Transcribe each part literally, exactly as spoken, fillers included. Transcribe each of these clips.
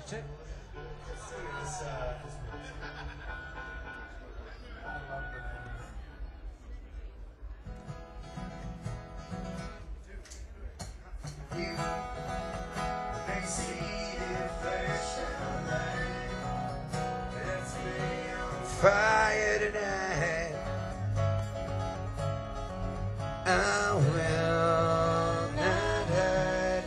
Check. Let's see this. Uh, this I love the name. You may see the flash of light. Let's be on fire tonight. I will not hide.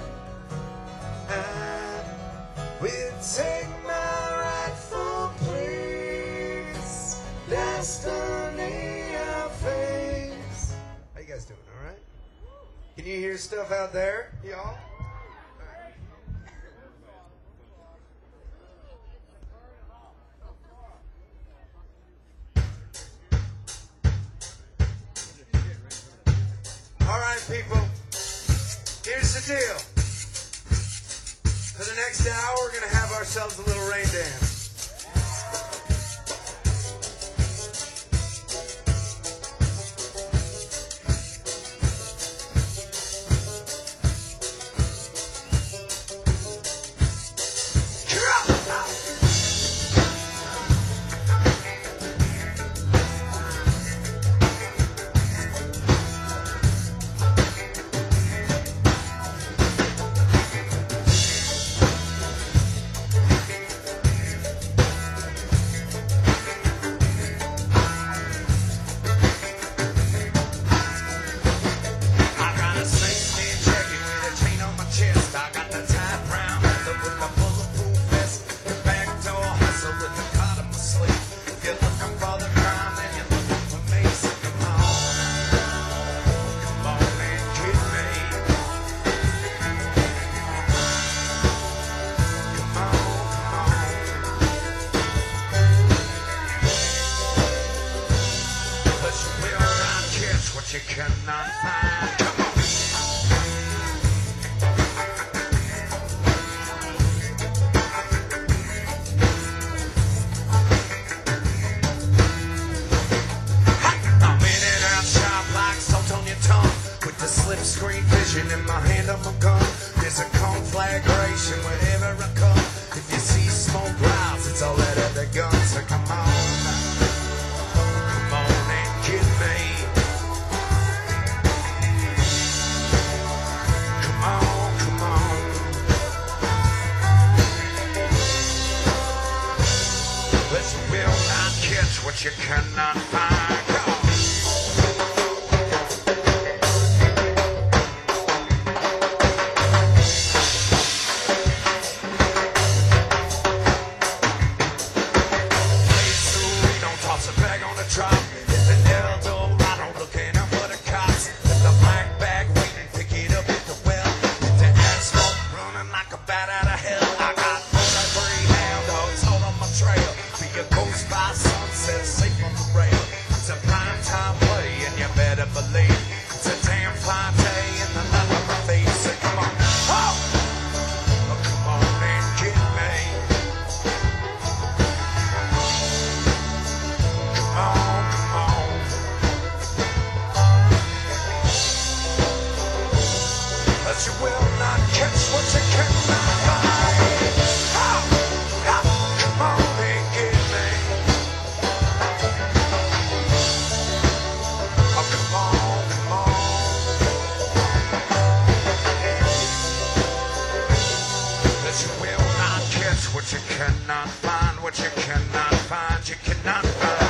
I will take my rightful place. Destiny I face. How you guys doing? All right? Can you hear stuff out there, y'all? All right, people. Here's the deal. For the next hour, we're going to have ourselves a little rain dance. You cannot find. Come on. I'm in and out sharp like salt on your tongue. With the slipstream vision in my hand on my gun. There's a conflagration wherever I come. If you see smoke clouds, it's all out of the gun. So come on. Come on and get me. What you cannot find. Come on. Blaze through, don't toss a bag on the drop. Hit the Eldorado, looking up for the cops. Hit the black bag, waiting, pick it up at the well. Hit the asphalt, running like a bat out of hell. I got forty-three hound dogs all on my trail. Be a ghost by sunset, safe on the rail. It's a prime time play, and you better believe it's a damn fine day in the life of my face. So come on, oh! Oh, come on and get me. Come on, come on. But you will not catch what you cannot find. Oh! Oh! Come on and get me. Oh, come on, come on. But you will not catch what you cannot find, what you cannot find, you cannot find.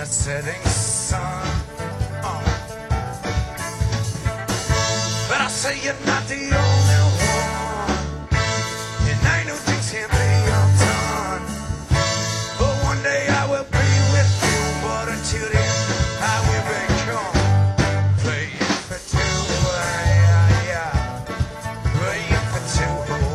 setting sun. Uh. But I say you're not the only one, and I know things can't be undone. But one day I will be with you, but until then I will become playing for two. Yeah, yeah, playing for two.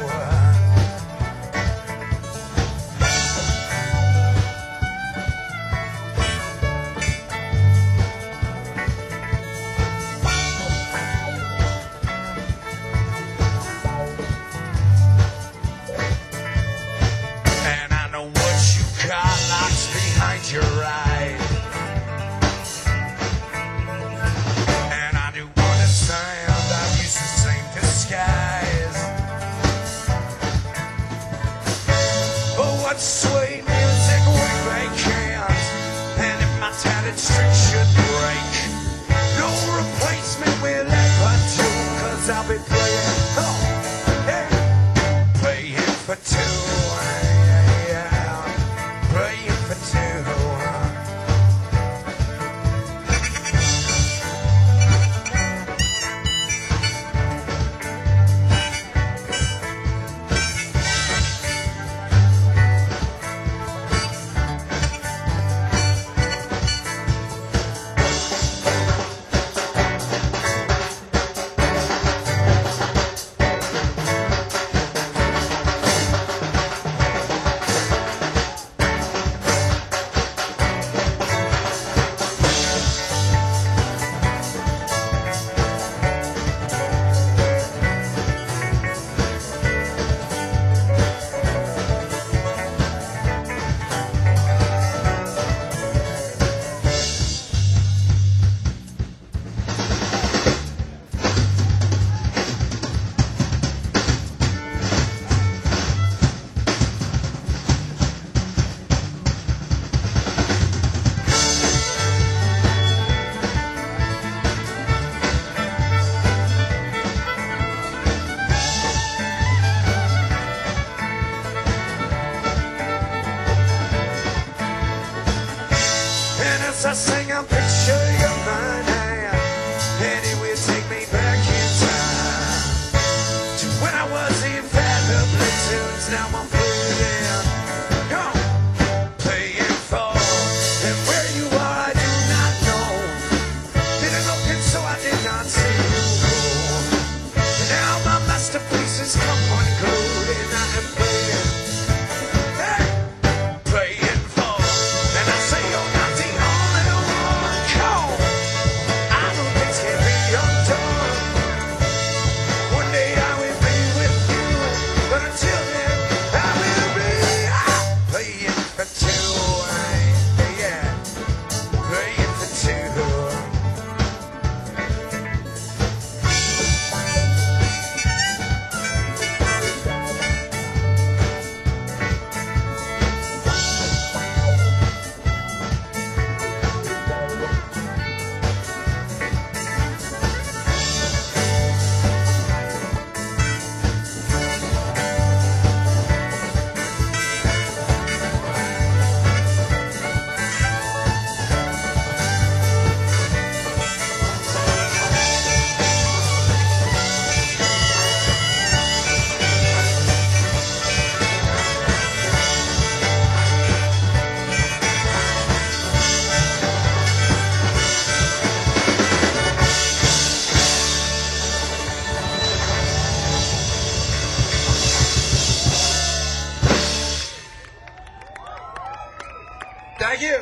Car locks behind your ride, and I do understand I've used the same disguise. But what sweet music we make hands, and if my tattered string should break, no replacement will ever do, 'cause I'll be playing, oh, yeah, playing for two. I sing a picture of my hand, and it will take me back in time to when I was in Infallibly Tunes. Now I'm playing, go, playing for, and where you are I do not know. Didn't look in, so I did not see you go. Now my masterpieces come unglued, and I am playing, hey, playing for, and I say you're not the only one. Come, I know things can be undone. One day I will be with you, but until then I will be ah, playing for two. Yeah, playing for two. Thank you.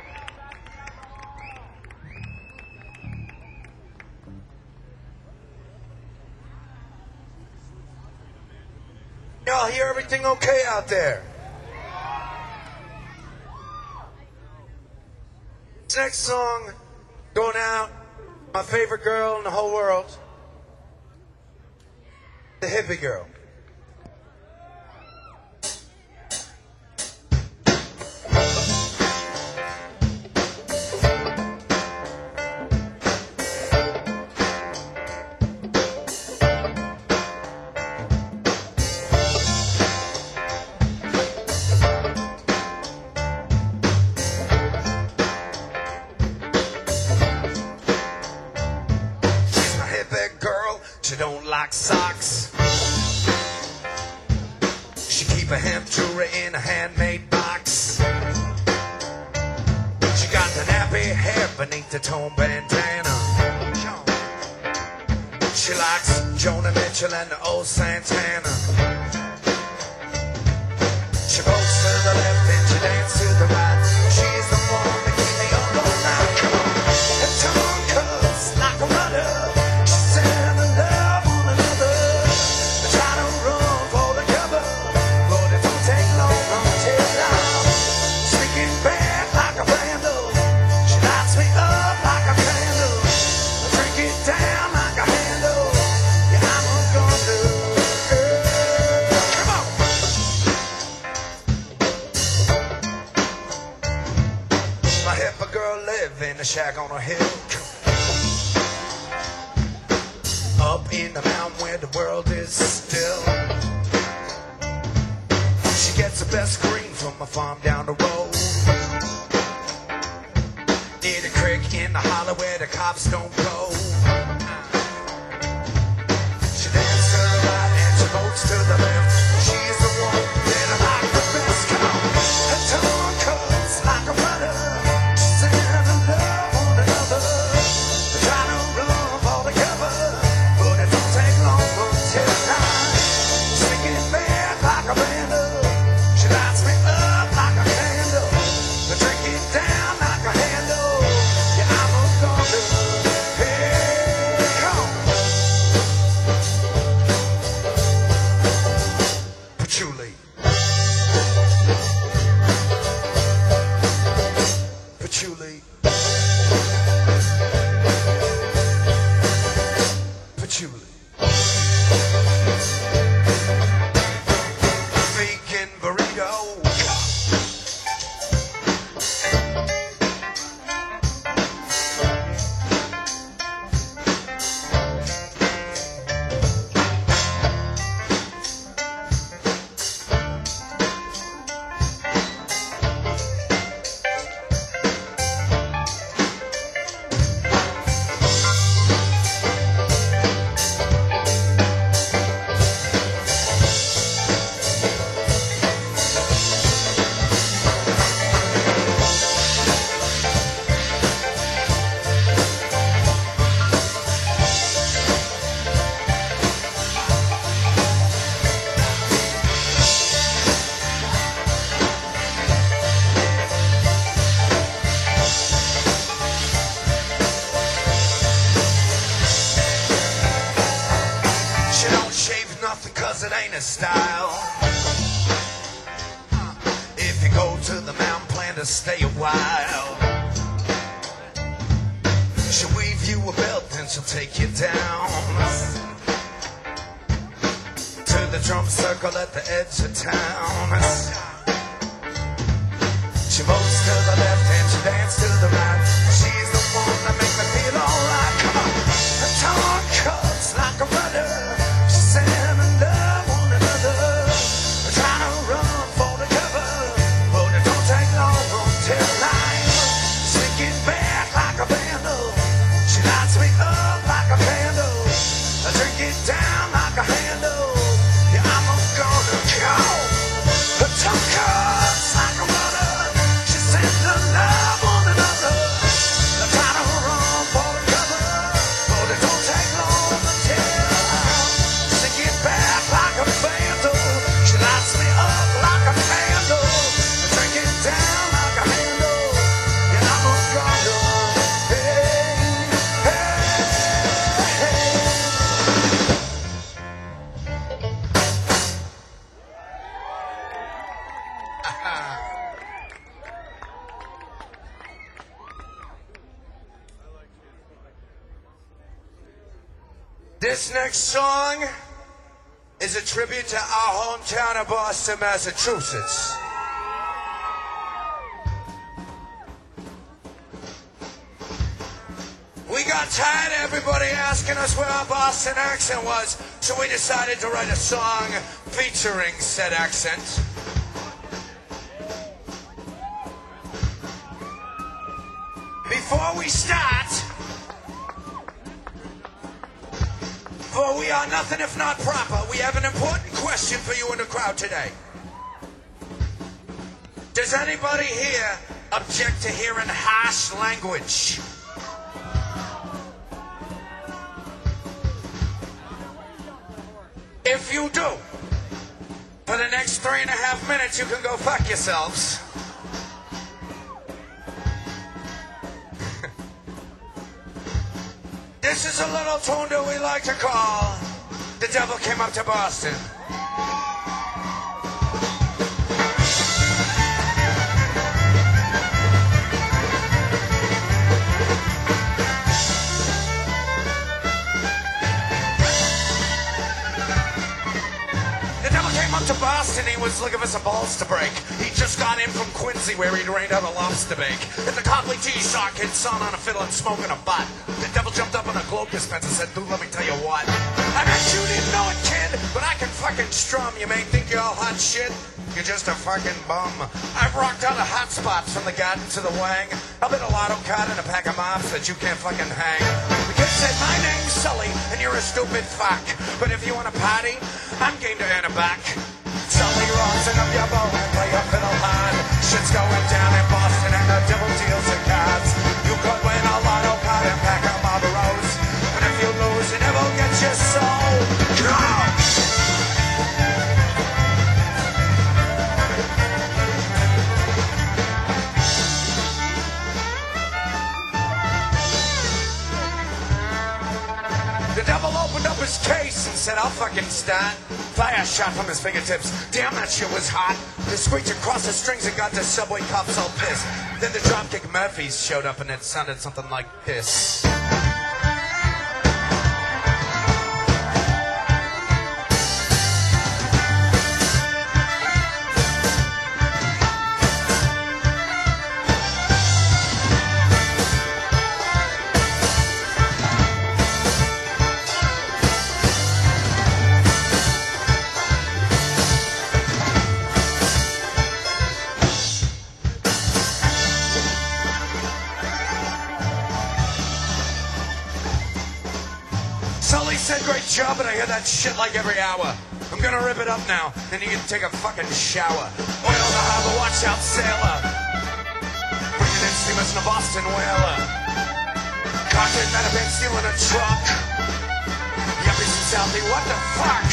Y'all hear everything okay out there? This next song going out, my favorite girl in the whole world, the hippie girl. she don't like socks. She keep a hemp jewelry in a handmade box. She got the nappy hair beneath the tone bandana. She likes Joni Mitchell and the old Santana. She goes to the left and she dances to the right. She's the one that keeps me up all night. Come on, her tongue cuts like a rudder. She's sending love on another. I try to run for the cover, but it don't take long until I'm sneaking back like a vandal. She lights me up like a candle. I drink it down like a handle. Yeah, I'm a gun girl. Come on. My hipper girl live in a shack on a hill, up in the mountain where the world is still. She gets the best green from a farm down the road, near the creek in the hollow where the cops don't go. She dances to the right and she votes to the left. She's the one that I like the best. Come on, her tongue cuts like a butter. She's sending love on another. I try to run for the cover, but it don't take long until I'm sneaking back like a vandal. She lights me up like a candle. I drink it down like a handle. Yeah, I'm a gunner. Hey, come on. Patchouli. Patchouli. Patchouli. Vegan burrito. She don't shave nothing cause it ain't a style. If you go to the mountain, plan to stay a while. She'll weave you a belt, then she'll take you down to the drum circle at the edge of town. She moves to the left and she dances to the right. She's the one that makes me feel alright. Come on, her tongue cuts like a rudder. She's sending love on another. Trying to run for the cover, but it don't take long until I'm sneaking back like a vandal. She lights me up like a candle. I drink it down like a handle. Yeah, I'm a gonna go. Her tongue cuts like a rudder. She's sending love on another. I try to run for the cover, but it don't take long until I'm sneaking back like a vandal. She lights me up like a candle. I drink it down like a handle. Yeah, I'm a gonna. Hey, hey, hey. This next song is a tribute to our hometown of Boston, Massachusetts. We got tired of everybody asking us where our Boston accent was, so we decided to write a song featuring said accent. Before we start, before we We are nothing if not proper. We have an important question for you in the crowd today. Does anybody here object to hearing harsh language? If you do, for the next three and a half minutes, you can go fuck yourselves. This is a little tune that we like to call The Devil Came Up to Boston. To Boston, he was looking for some balls to break. He just got in from Quincy where he'd rained out a lobster bake. At the Copley Tea Shop, kid son on a fiddle and smoking a butt. The devil jumped up on a globe dispenser and said, dude, let me tell you what. I bet you didn't know it, kid, but I can fucking strum. You may think you're all hot shit. You're just a fucking bum. I've rocked out of hot spots from the garden to the wang. I've been a lotto card and a pack of mops that you can't fucking hang. The kid said, my name's Sully, and you're a stupid fuck. But if you want to party, I'm game to earn it back. Sully rising up your bow and play your fiddle hard. Shit's going down in Boston and the devil deals in cards. You could win a lotto card and pack up Marlboros, but if you lose, you never get your soul. Go! The devil opened up his case and said, I'll fucking start. Fire shot from his fingertips. Damn, that shit was hot. The screech across the strings and got the subway cops all pissed. Then the Dropkick Murphys showed up and it sounded something like this. Sully said, great job, but I hear that shit like every hour. I'm gonna rip it up now, then you can take a fucking shower. Oil the harbor, watch out, sailor. Bringing in steamers in a Boston whaler. Content that have been stealing a truck. Yuppies in Southie, what the fuck?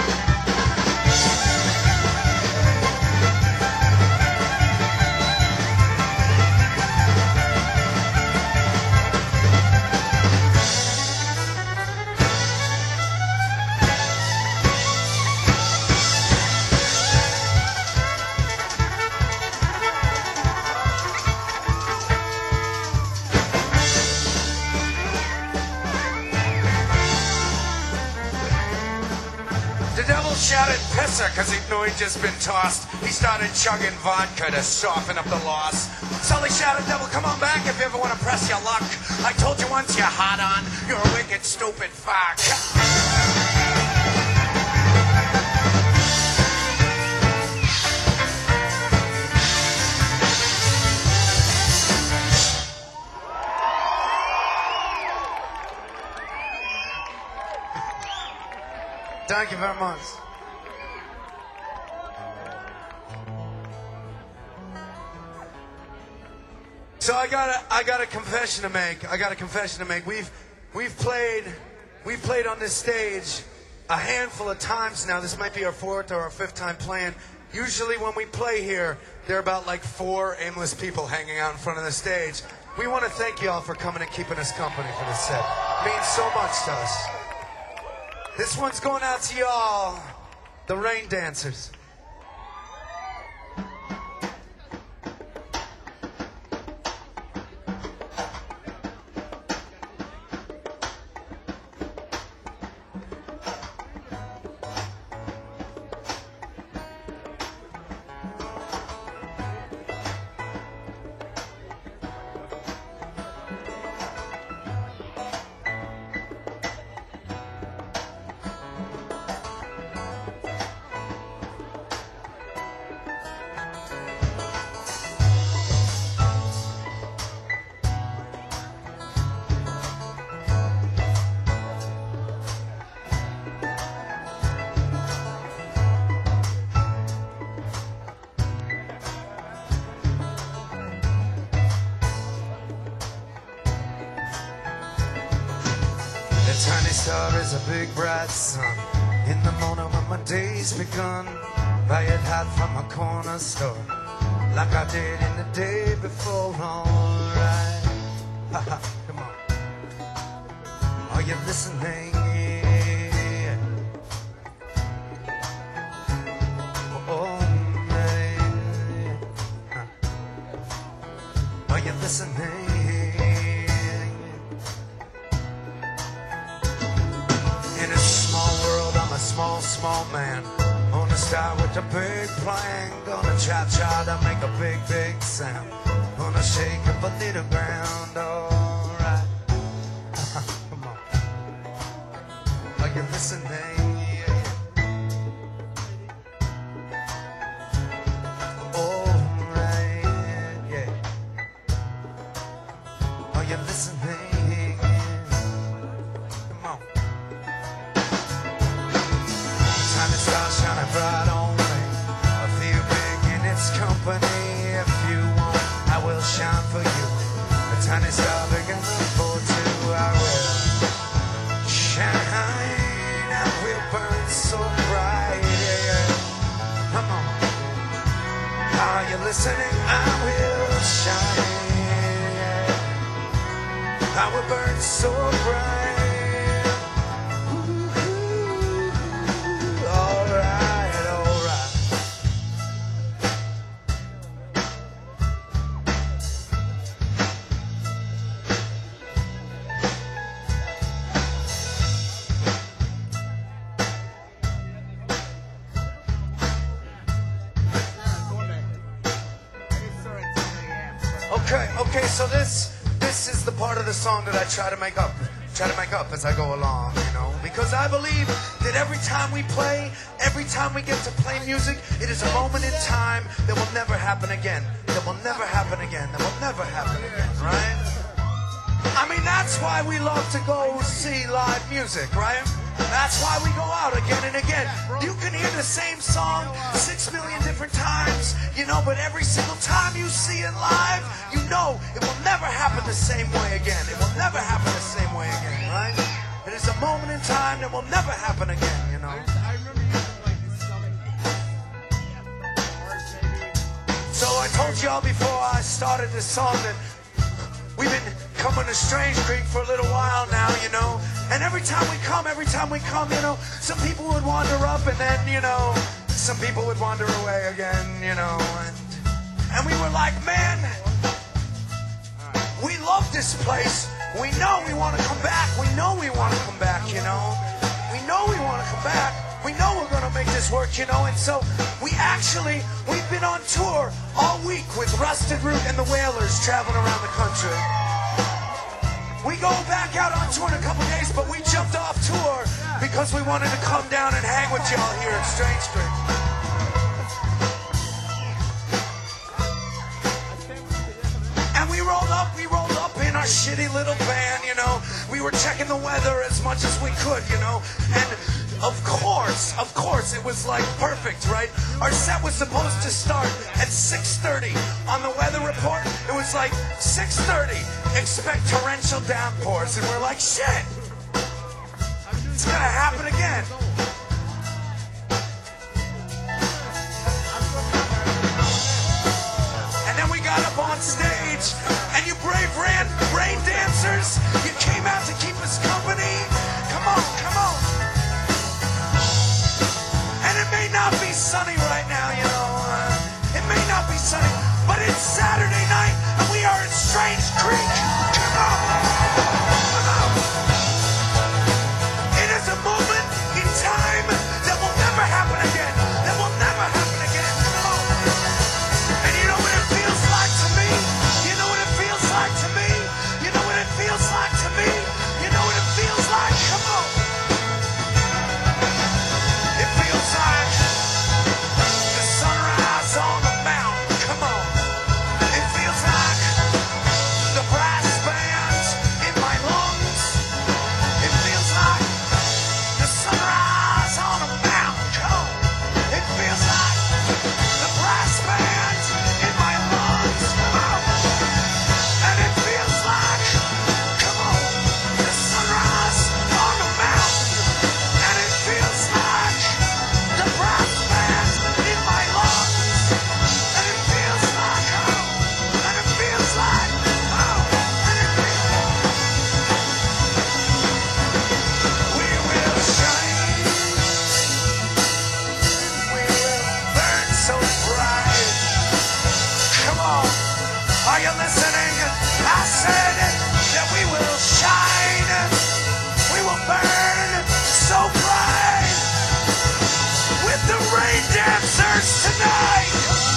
Shouted pisser because he knew he'd just been tossed. He started chugging vodka to soften up the loss. Sully shouted, devil, come on back if you ever want to press your luck. I told you once you're hot on, you're a wicked, stupid fuck. Thank you very much. So I got a, I got a confession to make. I got a confession to make. We've, we've played, we've played on this stage a handful of times now. This might be our fourth or our fifth time playing. Usually when we play here, there are about like four aimless people hanging out in front of the stage. We want to thank you all for coming and keeping us company for this set. It means so much to us. This one's going out to y'all, the Rain Dancers. A tiny star is a big bright sun. In the morning when my day's begun, buy it hot from a corner store, like I did in the day before. Alright, haha, come on. Are you listening? Yeah. Oh, man. Huh. Are you listening? In a small world, I'm a small, small man. On a star with a big plan. Gonna cha-cha to make a big, big sound. Gonna shake up a little ground, alright. Come on. Are you listening? Yeah. Alright, yeah. Are you listening? Come on. Tiny star shining bright on me. I feel big in its company. If you want, I will shine for you. A tiny star big enough for two. I will shine. I will burn so bright. Yeah. Come on. Are you listening? I will shine. Yeah. I will burn so bright. Okay, okay, so this this is the part of the song that I try to make up, try to make up as I go along, you know, because I believe that every time we play, every time we get to play music, it is a moment in time that will never happen again, that will never happen again, that will never happen again, right? I mean, that's why we love to go see live music, right? That's why we go out again and again. You can hear the same song six million different times, you know, but every single time you see it live, you know it will never happen the same way again. It will never happen the same way again, right? It is a moment in time that will never happen again, you know. So I told y'all before I started this song that we've been coming to Strange Creek for a little while now, you know. And every time we come, every time we come, you know, some people would wander up and then, you know, some people would wander away again, you know. And, and we were like, man, we love this place. We know we want to come back. We know we want to come back, you know. We know we want to come back. We know we're going to make this work, you know. And so we actually, we've been on tour all week with Rusted Root and the Wailers traveling around the country. We go back out on tour in a couple days, but we jumped off tour because we wanted to come down and hang with y'all here at Strange Creek. And we rolled up, we rolled up in our shitty little van, you know. We were checking the weather as much as we could, you know. And of course, of course, it was like perfect, right? Our set was supposed to start at six thirty. On the weather report, it was like six thirty. Expect torrential downpours. And we're like, shit, it's gonna happen again. And then we got up on stage, and you brave ran, rain dancers, you came out to keep us company. Come on, come on. And it may not be sunny right now, you know. Uh, it may not be sunny, but it's Saturday night, and we are at Strange Creek. Come on. Come on. It is a moment in time that will never happen again. That will never happen again. Come on. And you know what it feels like to me? You know what it feels like to me? You know what it said that we will shine, we will burn so bright with the rain dancers tonight.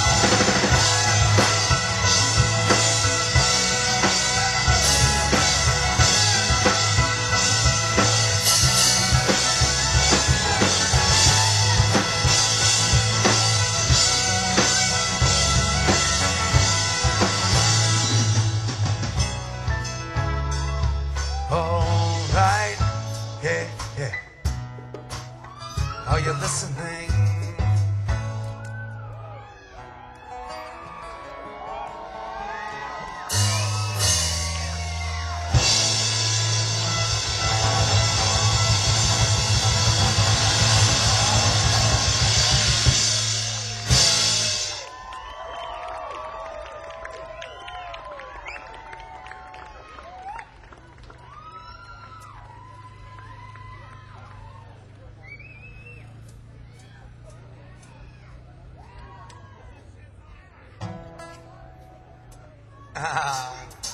Are you listening? Ah.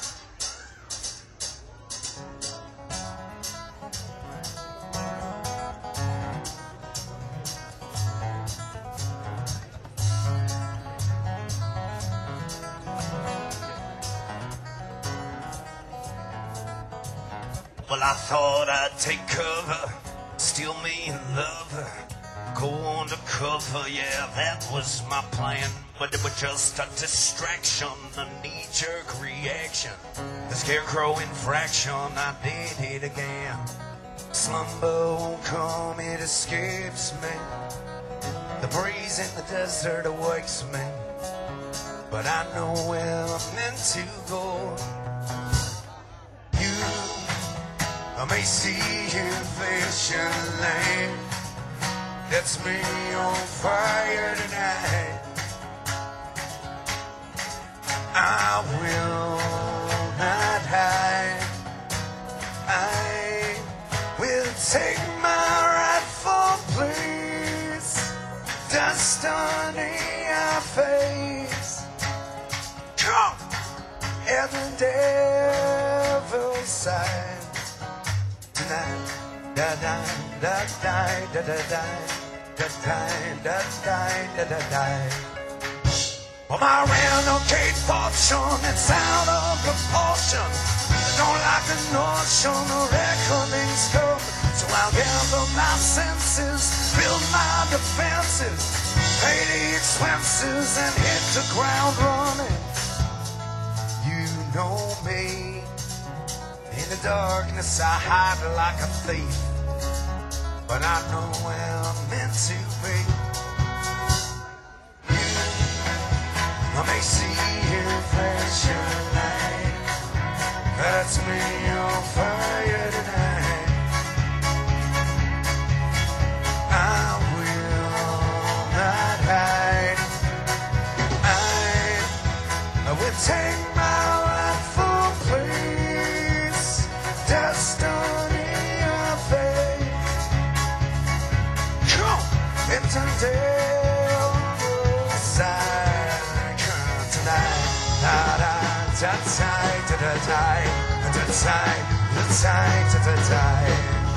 Well, I thought I'd take cover, steal me a lover, go undercover, yeah, that was my plan. But it was just a distraction, a knee-jerk reaction. The scarecrow infraction, I did it again. Slumber won't come, it escapes me. The breeze in the desert awakes me. But I know where I'm meant to go. You, I may see you patiently. That's me on fire tonight. I will not hide. I will take my rightful place. Destiny I face. Come at the devil's side tonight. Da da da da da da da da da da da da da. Well, my renegade fortune, it's out of proportion. I don't like the notion of reckoning's come. So I'll gather my senses, build my defenses, pay the expenses, and hit the ground running. You know me. In the darkness I hide like a thief, but I know where I'm meant to be. I may see you flash your light. That's me on fire tonight. I will not hide. I, I will take my rightful place. Destiny I face. Come into the side. Da da da da da da da da da da.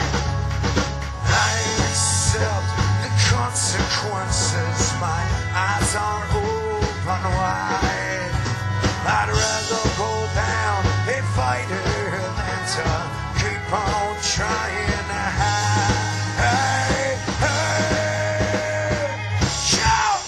I accept the consequences. My eyes are open wide. I'd rather go down a fighter than to keep on trying to hide. Hey, hey, shout!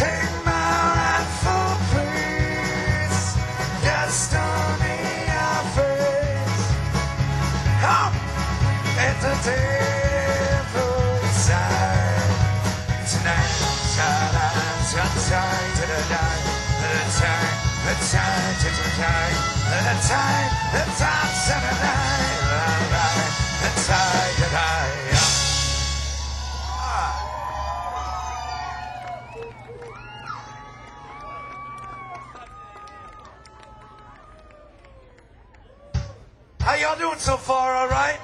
take my rightful place. Destiny I face. Come at the devil's side. Tonight, tonight, tonight, tonight, tonight, the time, the time, the time, the time, tonight, the time, the time. How y'all doing so far, all right?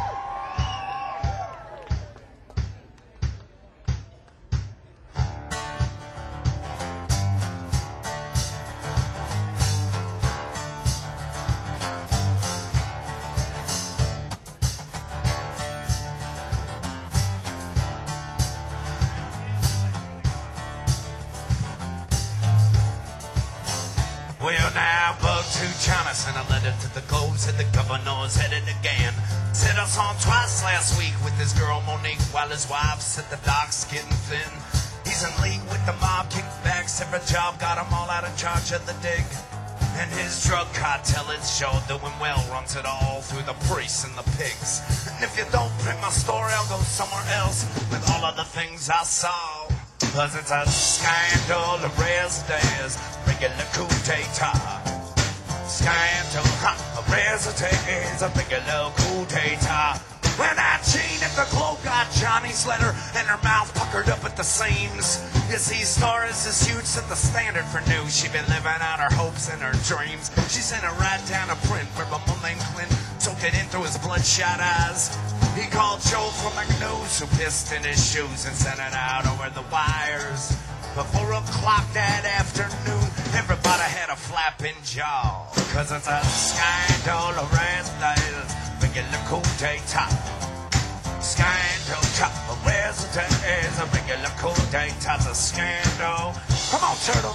Well, now, Bug to China sent a letter to the Globe, said the governor's headed again. Said I saw him twice last week with his girl Monique, while his wife said the doc's getting thin. He's in league with the mob, kickbacks, every job got him all out in charge of the dig. And his drug cartel is sure doing well, runs it all through the priests and the pigs. And if you don't print my story, I'll go somewhere else with all of the things I saw. Cause it's a scandal, a residence, regular coup d'etat. Scandal, huh, a residence, a regular coup d'etat. When that Jean at the Globe got Johnny's letter and her mouth puckered up at the seams. You see, stars is huge, set the standard for news. She been living out her hopes and her dreams. She sent it right down a print where a man named Clint took it in through his bloodshot eyes. He called Joe from McNews, who pissed in his shoes and sent it out over the wires. But four o'clock that afternoon, everybody had a flapping jaw. Cause it's a scandal of residence, regular coup d'etat. Scandal, a residence, a regular coup d'etat's a scandal. Come on, Turtle.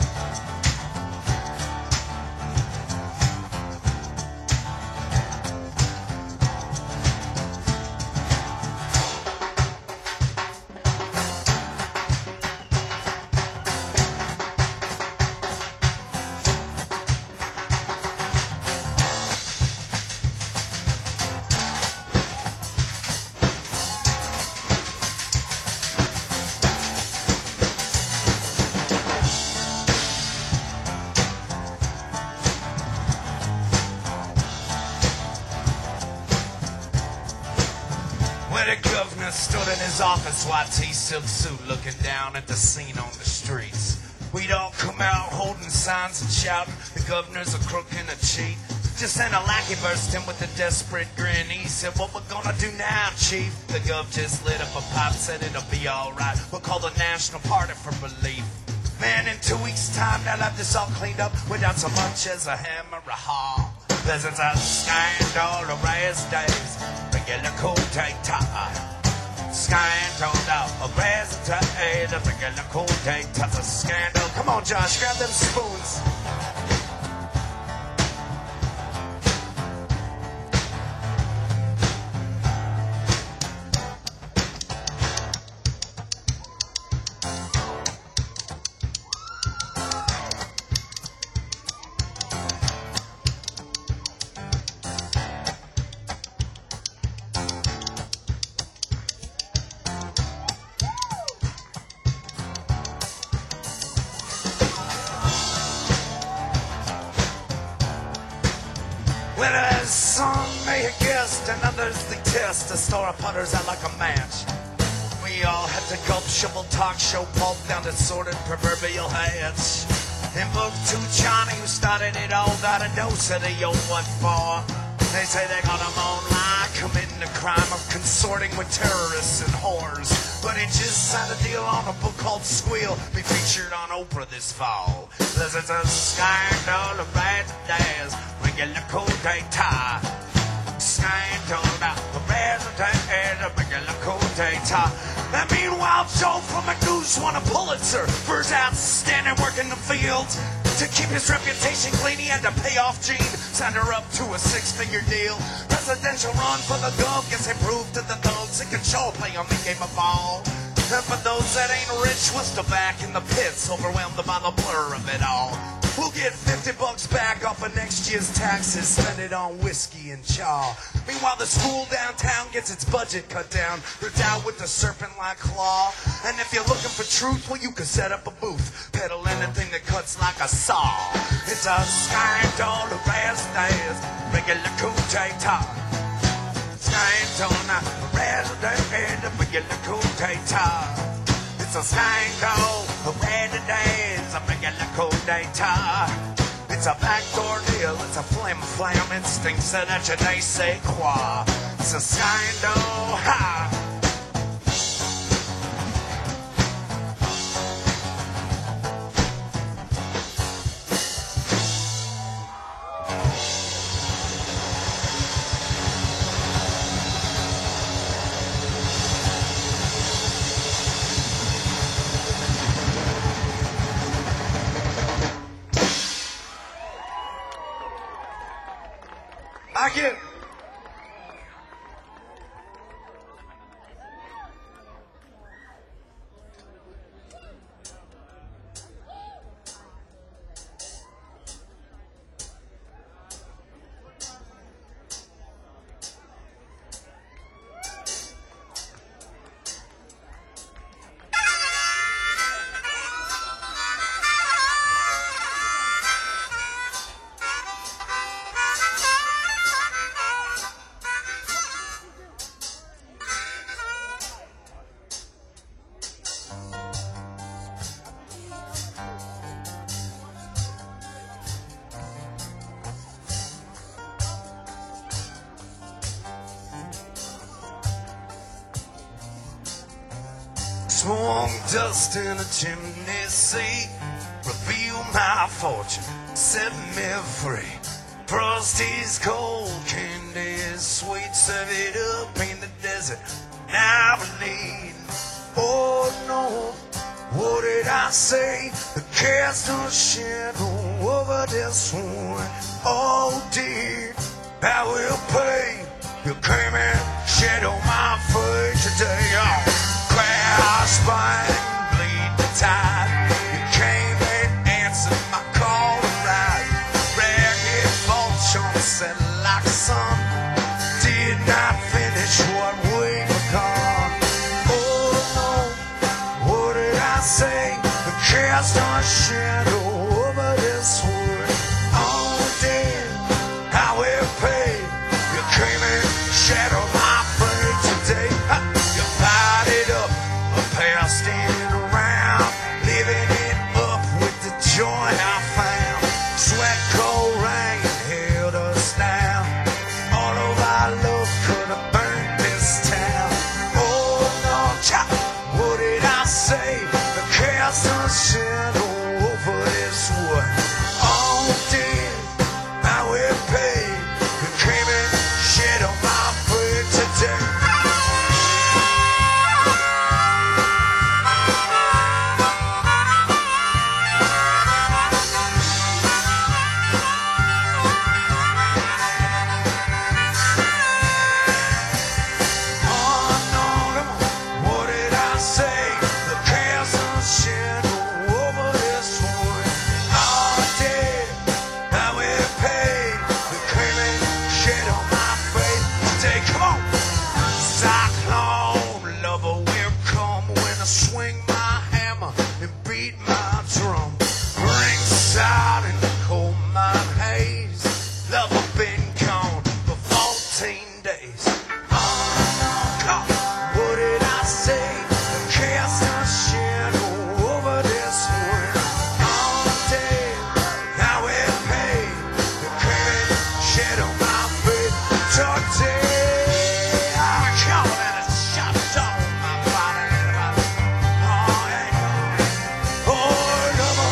Where the governor stood in his office, white tee, silk suit, looking down at the scene on the streets. We'd all come out holding signs and shouting, the governor's a crook and a cheat. Just then a lackey burst in with a desperate grin. He said, what we're gonna do now, chief? The gov just lit up a pipe, said it'll be alright. We'll call the National Party for relief. Man, in two weeks' time, they'll have this all cleaned up without so much as a hammer or a haw. There's a scandal of race days, regular coup d'etat. Scandal of race days, regular coup d'etat's a scandal. Come on, Josh, grab them spoons. Well, as some may have guessed and others they test, the store of putters out like a match. We all had to gulp, shovel, talk, show, pulp down to sordid proverbial heads. And book to Johnny, who started it all, got a dose of the yo what for. They say they got him online, committing the crime of consorting with terrorists and whores. But he just signed a deal on a book called Squeal, be featured on Oprah this fall. This is a scandal of bad days, regular coup d'etat. Scandal of bad days, regular coup d'etat. And meanwhile, Joe from McNews won a Pulitzer for his outstanding work in the fields. To keep his reputation clean, he had to pay off Jean, signed her up to a six-figure deal. Presidential run for the gov, guess they proved to the thugs they could sure play on the game of ball. And for those that ain't rich, we're still back in the pits, overwhelmed by the blur of it all. We'll get fifty bucks back off of next year's taxes, spend it on whiskey and chaw. Meanwhile, the school downtown gets its budget cut down. They're down with the serpent-like claw. And if you're looking for truth, well, you can set up a booth, peddle anything that cuts like a saw. It's a scandal of fast days, regular coup d'etat. Scandal, not resident, regular coup d'etat. It's a scandal, a red dance, a regular coup d'etat. It's a backdoor deal, it's a flim flam, it stinks of that je ne sais quoi. It's a scandal, ha! I get smoke dust in a chimney seat, reveal my fortune, set me free. Frosty's cold, candy is sweet, serve it up in the desert, now bleed. Oh no, what did I say? The cast a shadow over this one. Oh dear, I will pay. You came and shadow my fate today. Oh. Crash, bang, bleed the tide. You came and answered my call to ride. Ragged fortune set like sun. Did not finish what we begun. Oh no, what did I say? The cast a shadow over this wood. Oh dear, I will pay. You came and shadowed my fate today. Ha, you fired it up. Passed it around, living it up with the joy I found. Sweat, cold rain held us down. All of our love could have burned this town. Oh no, chop, what did I say? The cast a shadow over this wood. Oh dear, I will pay. You came and shadowed my fate today. Swing my hammer and beat my drum. Ringside in the coal mine haze. Love has been gone for fourteen days. Oh, God, what did I say? Cast a shadow over this wood. All day I will pay. The current shadow my feet today. I come and it shut on my body. Oh,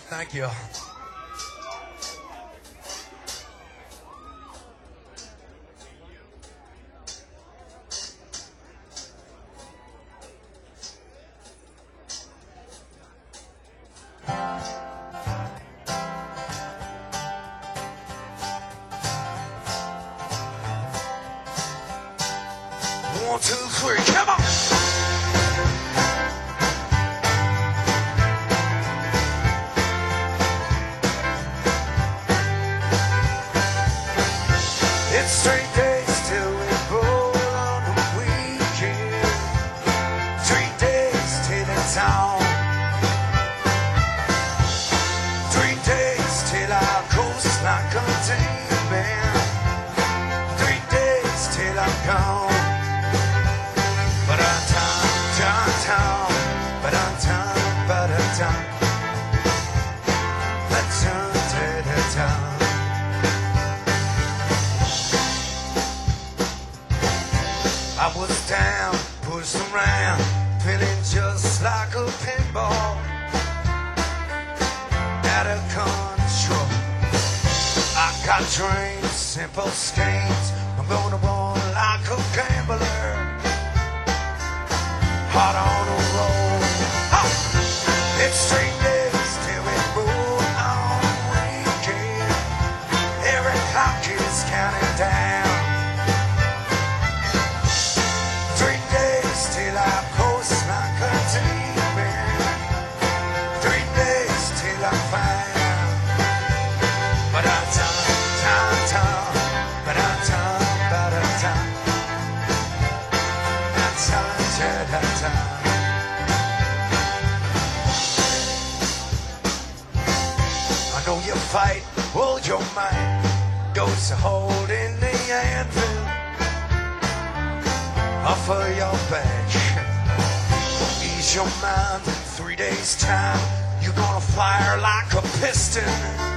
Thank you. One, two, three, come on! It's three days till we roll on the weekend. Three days till it's on. Three days till our coast is not containment. Three days till I'm gone. But I'm time, time, time. But I'm time, but I'm time. Let's turn to the time. I was down, pushed around, feeling just like a pinball, out of control. I got dreams, simple schemes. I'm gonna run like a gambler, hot on a roll. Ha! It's three days till we roll on the weekend. Every clock is counting down. Three days till our coast not containment. Three days till I'm found. But I'm time, time, time. But I'm time, but I'm time. I'm time, till I'm time. I know you fight, hold your mind. Goes to hold in the anvil. Offer your back, ease your mind. In three days' time, you're gonna fire like a piston,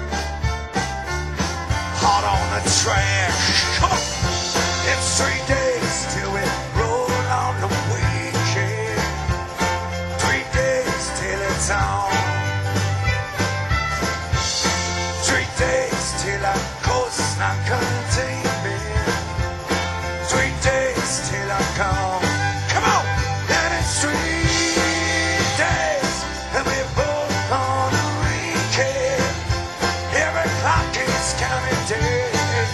hot on the track. Come on! It's three days till we roll on the weekend. Three days till it's on. Three days till our coast is not containment. Three days till I'm gone. Come on! And it's three days and we both on the weekend. Every clock is counting days.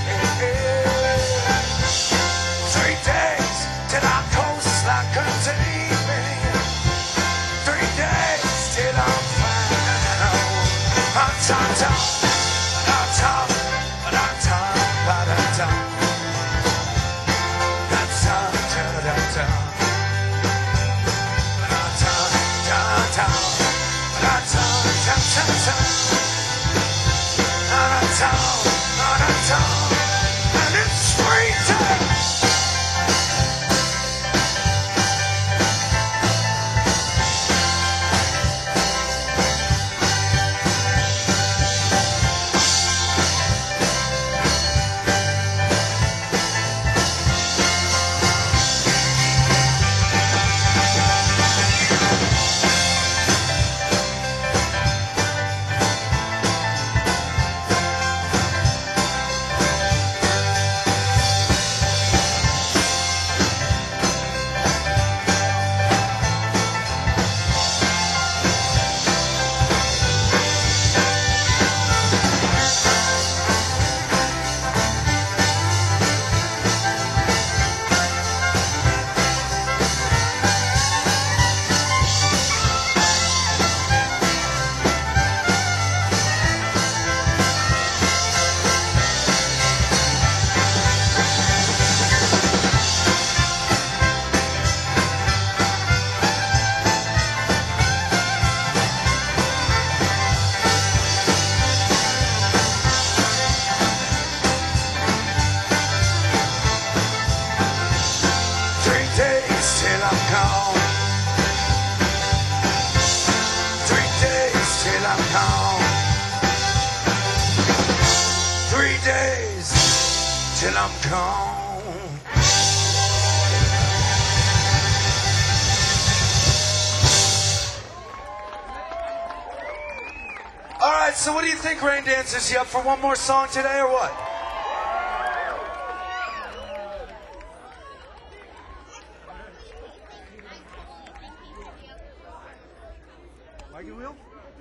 Three days till our coast is not containment. Three days till I'm found. I'm top, top, I'm top, I'm top, I'm top. And it's three days. Till I'm gone. All right. So what do you think, Rain Dancers? You up for one more song today or what? Wagon wheel?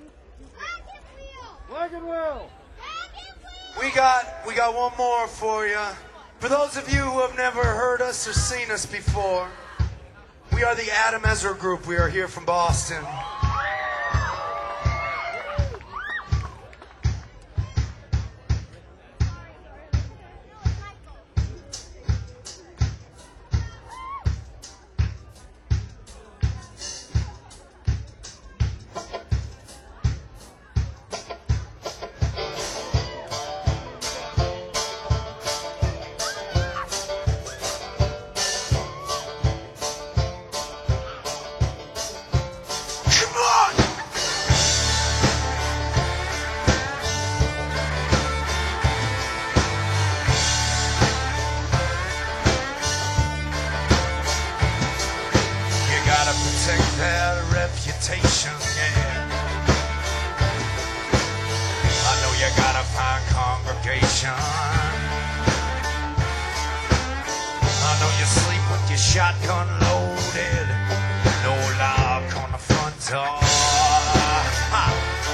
Wagon wheel! We got we got one more for you. For those of you who have never heard us or seen us before, we are the Adam Ezra Group. We are here from Boston. Shotgun loaded, no lock on the front door. Ha.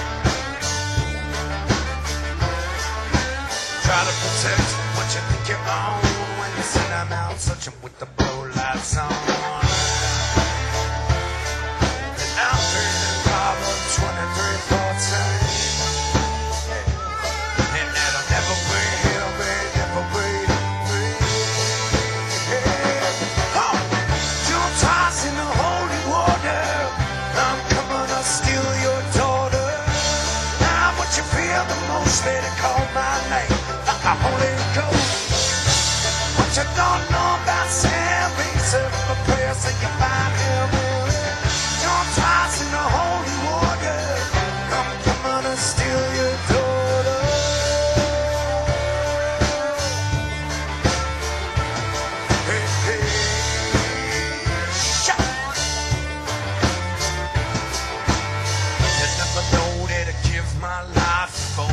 Try to protect what you think you own when you send them out searching with the blow lights on. And out there in Proverbs twenty-three fourteen, and that'll never be, it'll be, never be. In the holy water, I'm coming to steal your daughter. Now what you feel the most, let it call my name like a Holy Ghost. What you don't know about Sam, he's up a prayer so you find him. Your toss in the holy water, I'm coming to steal your daughter. Hey, hey. My life for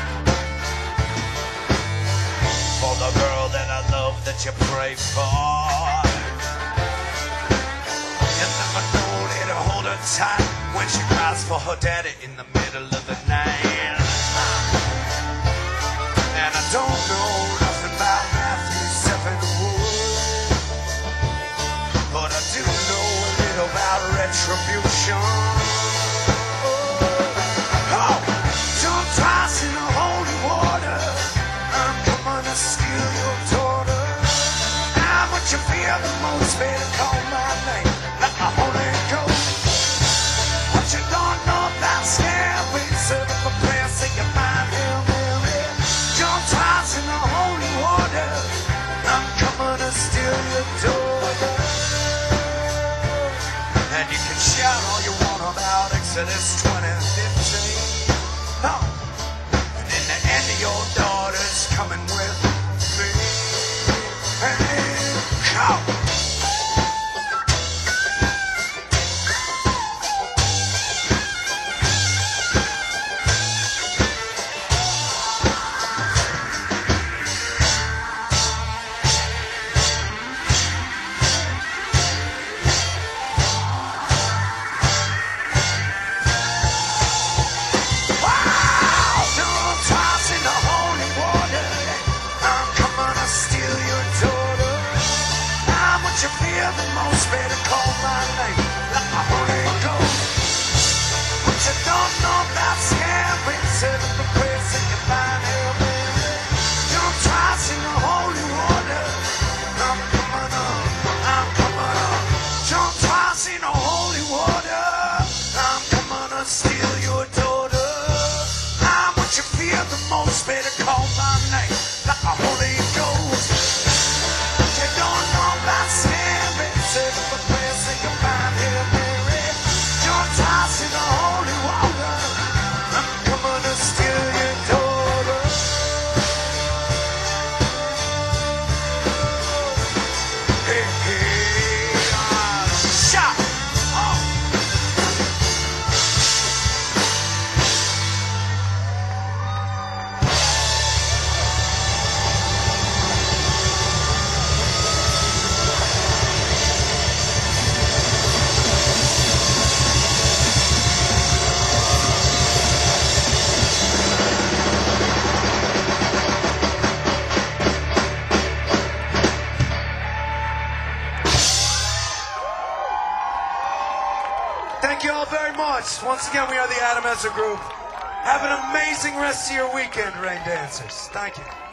for the girl that I love that you pray for. You never know that to hold her tight when she cries for her daddy in the middle of the night. And I don't know nothing about Matthew seven Wood, but I do know a little about retribution. Toss in the holy water, I'm coming to steal your daughter. I'm what you fear the most, better call my name like a Holy Ghost. What you don't know about scam, we serve up a prayer, say you find him, him, him. Don't toss in the holy water, I'm coming to steal your daughter. And you can shout all you want about Exodus twenty fifteen. Oh. And your daughter's coming with me. Hey, come. Thank you all very much. Once again, we are the Adam Ezra Group. Have an amazing rest of your weekend, Rain Dancers. Thank you.